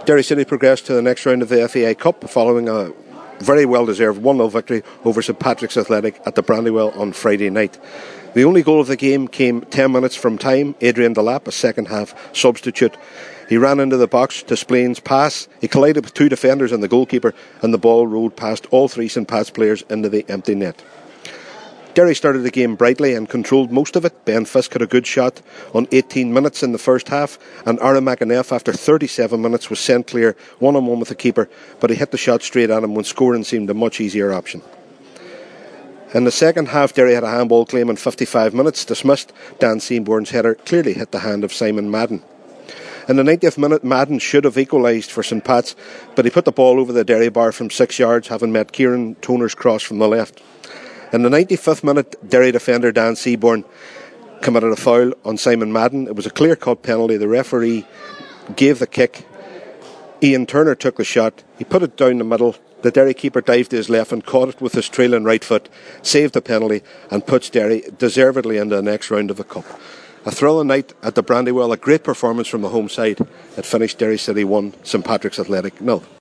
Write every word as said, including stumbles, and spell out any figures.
Derry City progressed to the next round of the F A I Cup following a very well-deserved one nil victory over St Patrick's Athletic at the Brandywell on Friday night. The only goal of the game came ten minutes from time. Adrian Delap, a second-half substitute. He ran into the box to Splain's pass. He collided with two defenders and the goalkeeper, and the ball rolled past all three St Pat's players into the empty net. Derry started the game brightly and controlled most of it. Ben Fisk had a good shot on eighteen minutes in the first half, and Aaron McAneff, after thirty-seven minutes, was sent clear one-on-one with the keeper, but he hit the shot straight at him when scoring seemed a much easier option. In the second half, Derry had a handball claim in fifty-five minutes, dismissed. Dan Seaborn's header clearly hit the hand of Simon Madden. In the ninetieth minute, Madden should have equalised for St Pat's, but he put the ball over the Derry bar from six yards, having met Kieran Toner's cross from the left. In the ninety-fifth minute, Derry defender Dan Seaborn committed a foul on Simon Madden. It was a clear-cut penalty. The referee gave the kick. Ian Turner took the shot. He put it down the middle. The Derry keeper dived to his left and caught it with his trailing right foot, saved the penalty and puts Derry deservedly into the next round of the Cup. A thrilling night at the Brandywell, a great performance from the home side. It finished Derry City one, St Patrick's Athletic nil.